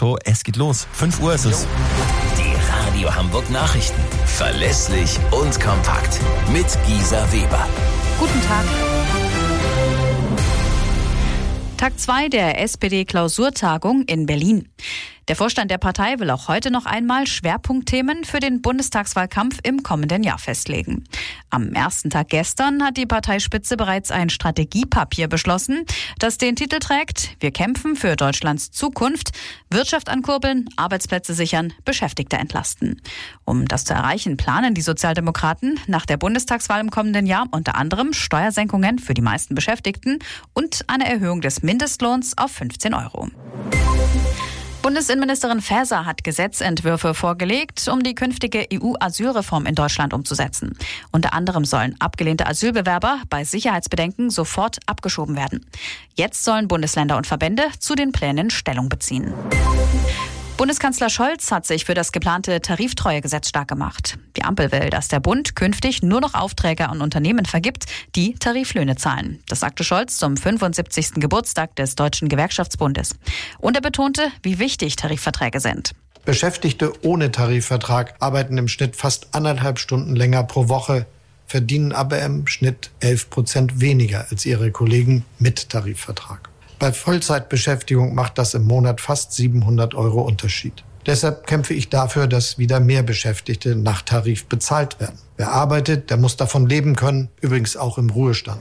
Show. Es geht los. 5 Uhr ist es. Die Radio Hamburg Nachrichten. Verlässlich und kompakt. Mit Gisa Weber. Guten Tag. Tag 2 der SPD-Klausurtagung in Berlin. Der Vorstand der Partei will auch heute noch einmal Schwerpunktthemen für den Bundestagswahlkampf im kommenden Jahr festlegen. Am ersten Tag gestern hat die Parteispitze bereits ein Strategiepapier beschlossen, das den Titel trägt: Wir kämpfen für Deutschlands Zukunft, Wirtschaft ankurbeln, Arbeitsplätze sichern, Beschäftigte entlasten. Um das zu erreichen, planen die Sozialdemokraten nach der Bundestagswahl im kommenden Jahr unter anderem Steuersenkungen für die meisten Beschäftigten und eine Erhöhung des Mindestlohns auf 15 €. Bundesinnenministerin Faeser hat Gesetzentwürfe vorgelegt, um die künftige EU-Asylreform in Deutschland umzusetzen. Unter anderem sollen abgelehnte Asylbewerber bei Sicherheitsbedenken sofort abgeschoben werden. Jetzt sollen Bundesländer und Verbände zu den Plänen Stellung beziehen. Bundeskanzler Scholz hat sich für das geplante Tariftreuegesetz stark gemacht. Die Ampel will, dass der Bund künftig nur noch Aufträge an Unternehmen vergibt, die Tariflöhne zahlen. Das sagte Scholz zum 75. Geburtstag des Deutschen Gewerkschaftsbundes. Und er betonte, wie wichtig Tarifverträge sind. Beschäftigte ohne Tarifvertrag arbeiten im Schnitt fast 1,5 Stunden länger pro Woche, verdienen aber im Schnitt 11% weniger als ihre Kollegen mit Tarifvertrag. Bei Vollzeitbeschäftigung macht das im Monat fast 700 € Unterschied. Deshalb kämpfe ich dafür, dass wieder mehr Beschäftigte nach Tarif bezahlt werden. Wer arbeitet, der muss davon leben können, übrigens auch im Ruhestand.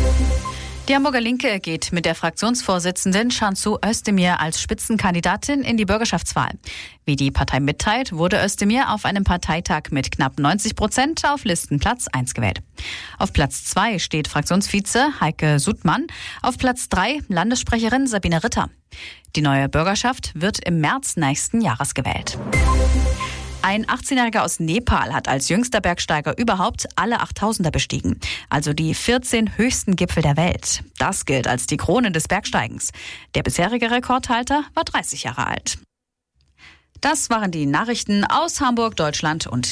Die Hamburger Linke geht mit der Fraktionsvorsitzenden Cansu Özdemir als Spitzenkandidatin in die Bürgerschaftswahl. Wie die Partei mitteilt, wurde Özdemir auf einem Parteitag mit knapp 90% auf Listenplatz 1 gewählt. Auf Platz 2 steht Fraktionsvize Heike Sudmann, auf Platz 3 Landessprecherin Sabine Ritter. Die neue Bürgerschaft wird im März nächsten Jahres gewählt. Ein 18-Jähriger aus Nepal hat als jüngster Bergsteiger überhaupt alle 8000er bestiegen, also die 14 höchsten Gipfel der Welt. Das gilt als die Krone des Bergsteigens. Der bisherige Rekordhalter war 30 Jahre alt. Das waren die Nachrichten aus Hamburg, Deutschland und